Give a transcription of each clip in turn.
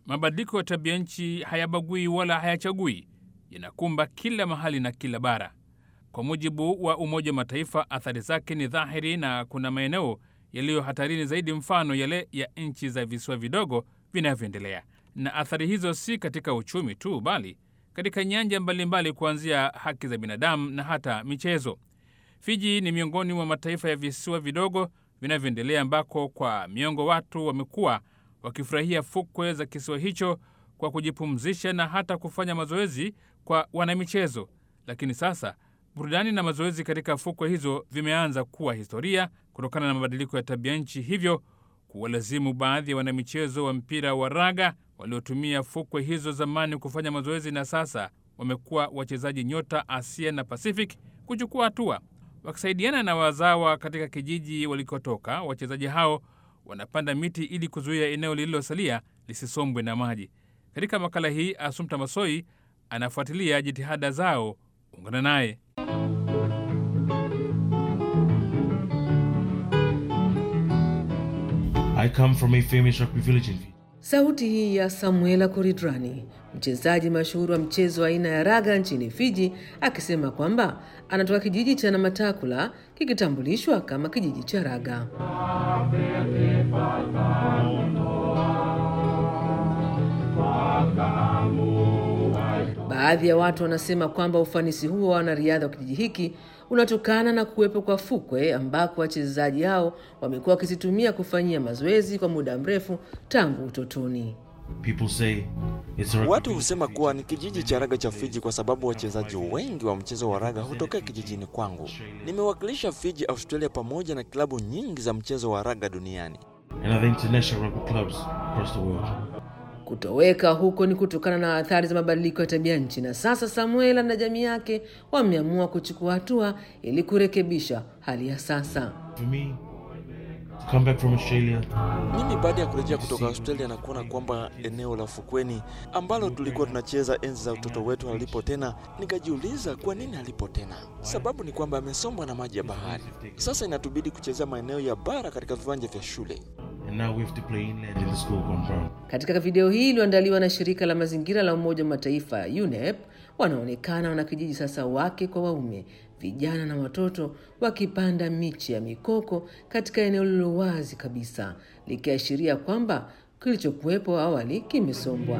Mabadiliko ya tabia nchi hayabagui wala hayachagui, yanakumba kila mahali na kila bara. Kwa mujibu wa Umoja wa Mataifa, athari zake ni dhahiri na kuna maeneo yaliyo hatarini zaidi, mfano yale ya nchi za visiwa vidogo vinavyoendelea. Na athari hizo si katika uchumi tu, bali katika nyanja mbalimbali, kuanzia haki za binadamu na hata michezo. Fiji ni miongoni mwa mataifa ya visiwa vidogo vinavyoendelea ambako kwa miongo watu wamekuwa wakifurahia fukwe za kisiwa hicho kwa kujipumzisha na hata kufanya mazoezi kwa wanamichezo. Lakini sasa burudani na mazoezi katika fukwe hizo vimeanza kuwa historia kutokana na mabadiliko ya tabia nchi, hivyo kuwalazimu baadhi ya wanamichezo wa mpira wa raga waliotumia fukwe hizo zamani kufanya mazoezi na sasa wamekuwa wachezaji nyota Asia na Pacific kuchukua hatua. Wakisaidiana na wazawa katika kijiji walikotoka, wachezaji hao wanapanda miti ili kuzuia eneo lililosalia lisisombwe na maji. Katika makala hii, Assumpta Massoi anafuatilia jitihada zao. Ungana naye. I come from a famous rugby village in Fiji. Sauti hii ya Samuela Koridrani, mchezaji mashuhuri wa mchezo wa aina ya raga nchini Fiji, akisema kwamba anatoka kijiji cha Namatakula kikitambulishwa kama kijiji cha raga. Baadhi ya watu wanasema kwamba ufanisi huo wa wanariadha wa kijiji hiki unatokana na kuwepo kwa fukwe ambako wachezaji hao wamekuwa wakizitumia kufanyia mazoezi kwa muda mrefu tangu utotoni. Watu husema kuwa ni kijiji cha raga cha Fiji kwa sababu wachezaji wengi wa mchezo wa raga hutokea kijijini kwangu. Nimewakilisha Fiji, Australia pamoja na klabu nyingi za mchezo wa raga duniani. Kutoweka huko ni kutokana na athari za mabadiliko ya tabia nchi, na sasa Samuela na jamii yake wameamua kuchukua hatua ili kurekebisha hali ya sasa. Mimi baada ya kurejea kutoka Australia na kuona kwamba eneo la fukweni ambalo tulikuwa tunacheza enzi za utoto wetu halipo tena, nikajiuliza kwa nini halipo tena. Sababu ni kwamba yamesombwa na maji ya bahari. Sasa inatubidi kucheza maeneo ya bara katika viwanja vya shule. Katika video hii iliyoandaliwa na shirika la mazingira la Umoja wa Mataifa UNEP, wanaonekana wanakijiji sasa wake kwa waume, vijana na watoto wakipanda miche ya mikoko katika eneo lililo wazi kabisa, likiashiria kwamba kilichokuwepo awali kimesombwa.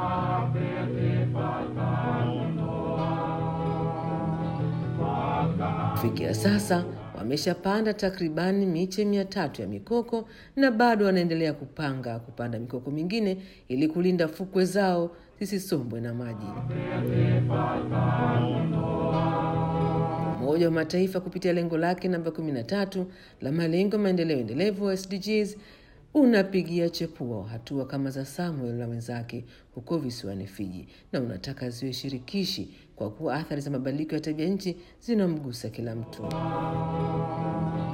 Kufikia sasa wameshapanda takribani miche 300 ya mikoko na bado wanaendelea kupanda mikoko mingine ili kulinda fukwe zao zisisombwe na maji. Umoja wa Mataifa kupitia lengo lake namba 13 la malengo maendeleo endelevu SDGs unapigia chepuo hatua kama za Samuel na wenzake huko visiwani Fiji, na unataka ziwe shirikishi kwa kuwa athari za mabadiliko ya tabia nchi zinamgusa kila mtu.